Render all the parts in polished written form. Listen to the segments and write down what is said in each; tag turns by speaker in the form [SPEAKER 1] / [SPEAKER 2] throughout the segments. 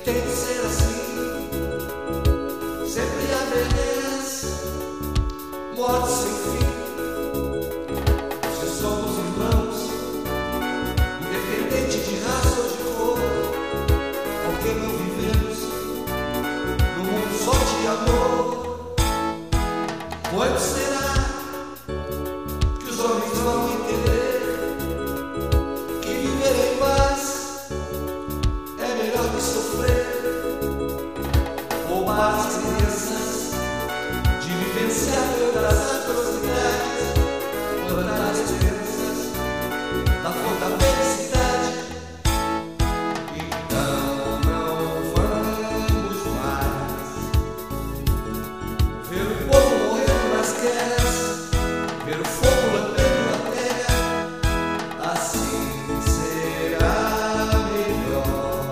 [SPEAKER 1] tem que ser assim. Sempre haver guerras, morte sem fim. Se somos irmãos, independente de raça ou de cor, porque não vivemos num mundo só de amor. Quando será que os homens vão entender que viver em paz é melhor que sofrer? Poupar as crianças de vivenciar tantas atrocidades, plantar esperanças da flor da felicidade. Então não vamos mais ver o povo morrendo nas guerras, ver o fogo lambendo a terra. Assim será melhor.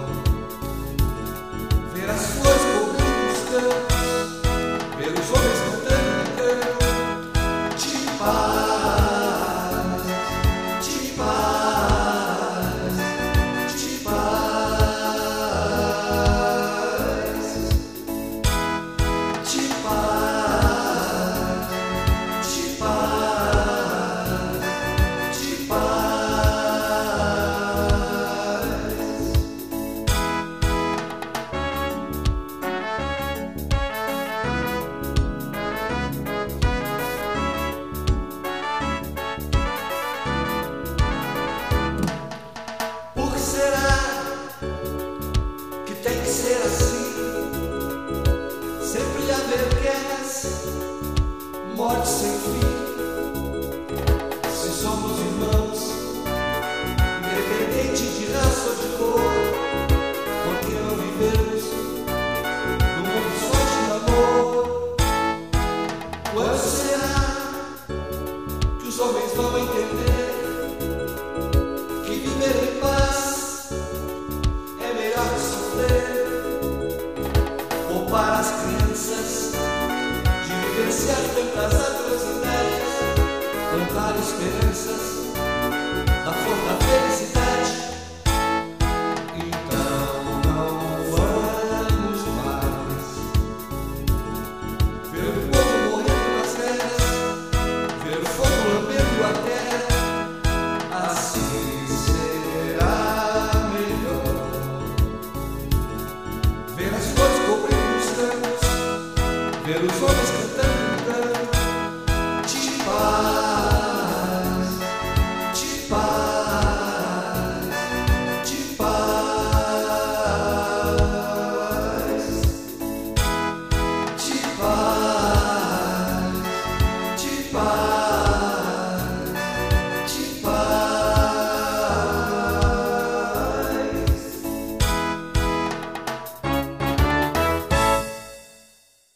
[SPEAKER 1] Ver as flores cobrindo os campos, ver os homens cantando e canto de paz, de paz, de paz, de paz, de paz, de paz. Por que será que tem que ser assim? Sempre haver guerras, morte sem fim. Se somos irmãos, independente de raça ou de cor, porque não vivemos num mundo só de amor? Quando será que os homens vão entender que viver em paz é melhor que sofrer? Poupar as crianças de vivenciar tantas atrocidades, plantar esperanças da flor da felicidade. Então não vamos mais ver o povo morrendo nas guerras, ver o fogo lambendo a terra. Assim será melhor. Ver as flores cobrindo os campos, ver os homens cantando